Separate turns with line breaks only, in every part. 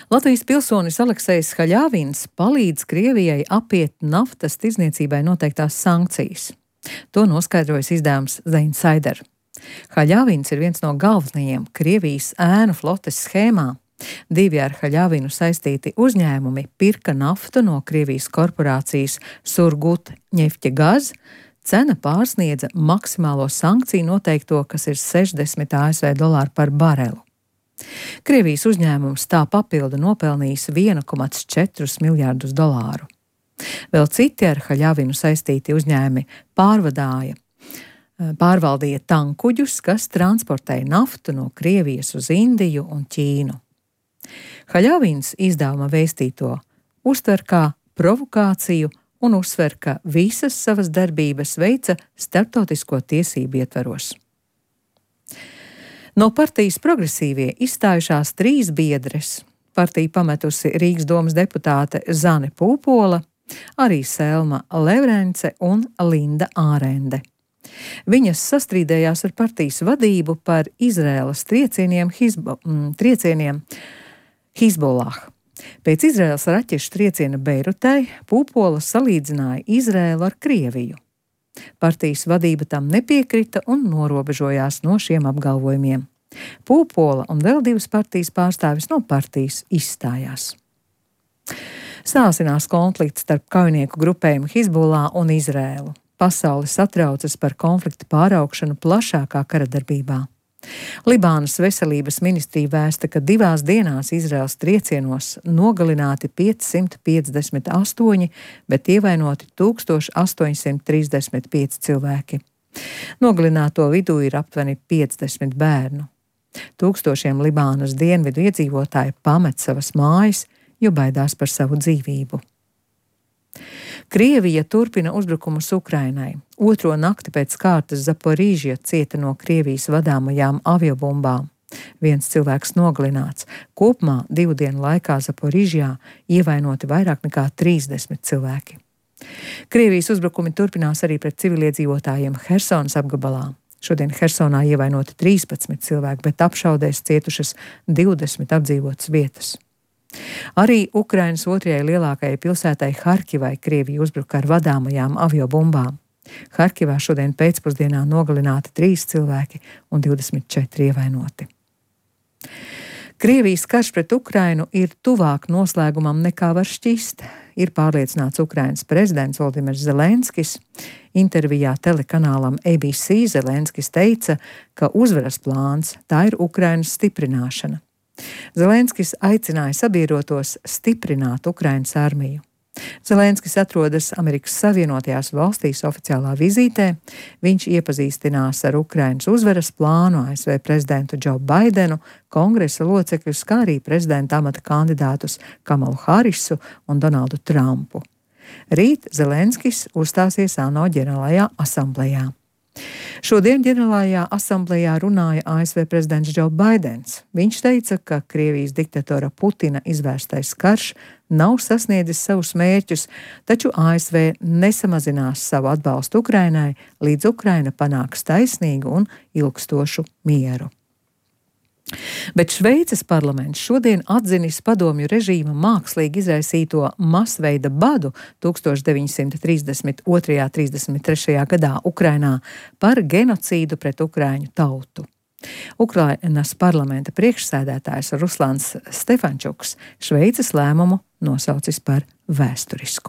Latvijas pilsonis Aleksejs Haļavins palīdz Krievijai apiet naftas tirdzniecībai noteiktās sankcijas. To noskaidrojas izdevums The Insider. Haļavins ir viens no galvenajiem Krievijas ēnu flotes schēmā. Divi ar Haļavinu saistīti uzņēmumi pirka naftu no Krievijas korporācijas Surgutneftgaz. Cena pārsniedza maksimālo sankciju noteikto, kas ir 60 ASV dolāru par barelu. Krievijas uzņēmums tā papildu nopelnījis 1,4 miljārdus dolāru. Vēl citi ar Haļavinu saistīti uzņēmumi pārvaldīja tankuģus, kas transportēja naftu no Krievijas uz Indiju un Ķīnu. Haļavins izdevuma vēstīto uztver kā provokāciju un uzsver, ka visas savas darbības veica starptautisko tiesību ietvaros. No partijas progresīvie izstājušās 3 biedres. Partiju pametusi Rīgas domas deputāte Zane Pūpola, arī Selma Levrence un Linda Ārende. Viņas sastrīdējās ar partijas vadību par Izraēlas triecieniem Hizbollah. Pēc Izraēlas raķešu trieciena Beirutei Pūpola salīdzināja Izraēlu ar Krieviju. Partijas vadība tam nepiekrita un norobežojās no šiem apgalvojumiem. Pūpola un vēl 2 partijas pārstāvis no partijas izstājās. Sāsinās konflikts starp kaujinieku grupējumu Hizbollah un Izraēlu. Pasaule satraucas par konflikta pāraugšanu plašākā karadarbībā. Libānas veselības ministrija vēsta, ka 2 dienās Izraēlas triecienos nogalināti 558, bet ievainoti 1835 cilvēki. Nogalināto vidū ir aptuveni 50 bērnu. Tūkstošiem Libānas dienvidu iedzīvotāji pamet savas mājas, jo baidās par savu dzīvību. Krievija turpina uzbrukumus Ukrainai. 2. nakti pēc kārtas Zaporīžja cieta no Krievijas vadāmajām aviobumbām. 1 cilvēks nogalināts. Kopumā 2 dienu laikā Zaporīžjā ievainoti vairāk nekā 30 cilvēki. Krievijas uzbrukumi turpinās arī pret civiliedzīvotājiem Hersonas apgabalā. Šodien Hersonā ievainoti 13 cilvēki, bet apšaudēs cietušas 20 apdzīvotas vietas. Arī Ukrainas 2. lielākajai pilsētai Harkivai Krievija uzbruka ar vadāmajām aviobumbām. Harkivā šodien pēcpusdienā nogalināti 3 cilvēki un 24 ievainoti. Krievijas karš pret Ukrainu ir tuvāk noslēgumam nekā var šķist, ir pārliecināts Ukrainas prezidents Volodimirs Zelenskis. Intervijā telekanālam ABC Zelenskis teica, ka uzvaras plāns tā ir Ukrainas stiprināšana. Zelenskis aicināja sabiedrotos stiprināt Ukrainas armiju. Zelenskis atrodas Amerikas Savienotajās valstīs oficiālā vizītē. Viņš iepazīstinās ar Ukrainas uzvaras plānu, ASV prezidentu Džo Baidenu, kongresa locekļus, kā arī prezidenta amata kandidātus Kamalu Harisu un Donaldu Trumpu. Rīt Zelenskis uzstāsies ANO ģenerālajā asamblejā. Šodien ģenerālajā asamblejā runāja ASV prezidents Džo Baidens. Viņš teica, ka Krievijas diktatora Putina izvērstais karš nav sasniedzis savus mērķus, taču ASV nesamazinās savu atbalstu Ukrainai, līdz Ukraina panāks taisnīgu un ilgstošu mieru. Bet Šveices parlaments šodien atzinis padomju režīma mākslīgi izraisīto masveida badu 1932. 33. gadā Ukrainā par genocīdu pret ukraiņu tautu. Ukrainas parlamenta priekšsēdētājs Ruslans Stefančuks Šveices lēmumu nosaucis par vēsturisku.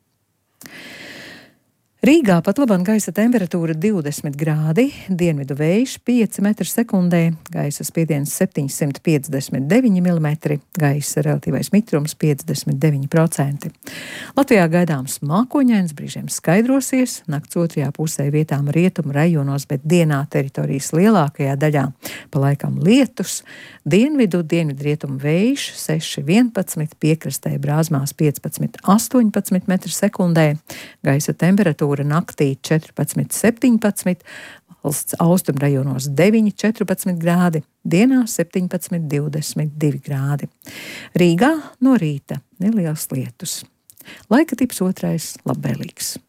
Rīgā pat labam gaisa temperatūra 20 grādi, dienvidu vējš 5 m/sekundē, gaisa spiediens 759 mm, gaisa relatīvais mitrums 59%. Latvijā gaidāms mākoņains, brīžiem skaidrosies, nakts 2. pusē vietām rietumu rajonos, bet dienā teritorijas lielākajā daļā pa laikam lietus, dienvidrietumu vējš 6,11, piekrastē Brāzmās 15,18 m/sekundē, gaisa temperatūra naktī 14,17, valsts austrumrajonos 9,14 grādi, dienā 17,22 grādi. Rīgā no rīta neliels lietus. Laika tips 2. labvēlīgs.